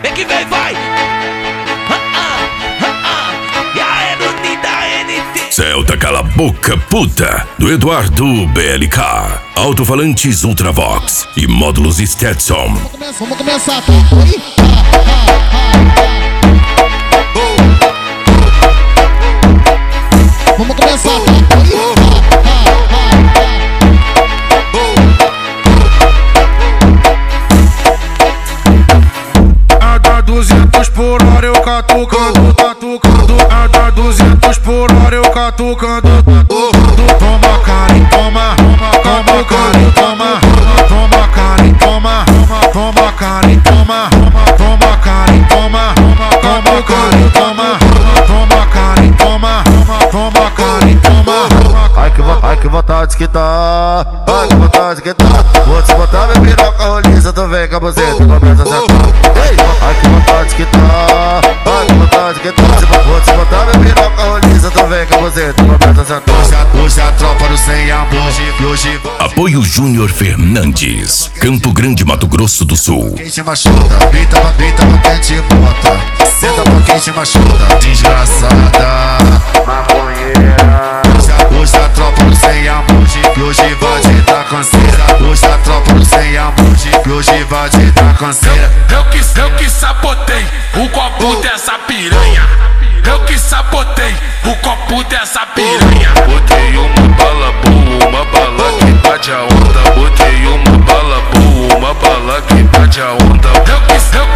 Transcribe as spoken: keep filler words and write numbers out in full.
vem que vem, vai. E a N da N T. Celta Cala Boca Puta, do Eduardo B L K. Alto-falantes Ultravox e módulos Stetson. Vamos começar, vamos começar. Vamos começar. A da duzentos por hora eu catucando, catucando. A da duzentos por hora eu catucando. Toma cara, toma, toma cara, toma, toma cara, toma, toma cara, toma, toma cara, toma, toma cara, toma, toma cara, toma, toma cara, toma. Ai que, ai que vontade que tá, ai que vontade que tá. Vou te botar minha piroca roliça, tu vem com a buzeta, começa a sentar. Ai que vontade que tá, ai que vontade que tá. Vou te botar minha piroca roliça, tu vem com a buzeta, começa a sentar. Hoje a tropa do sem amor, hoje Apoio Júnior Fernandes, Campo Grande, Mato Grosso do Sul. quem te machuca, deita pra deita pra quem te bota. Senta pra quem te machuca, desgraçada maconheira. Hoje a tropa do sem amor, hoje vai te dar canseira. Hoje a tropa do sem amor, hoje vai te dar canseira. Eu que, eu que sabotei o copo dessa piranha. Eu que sabotei o copo dessa piranha. Botei uma bala boa, uma bala que bate a onda. Botei uma bala boa, uma bala que bate a onda. Eu que, eu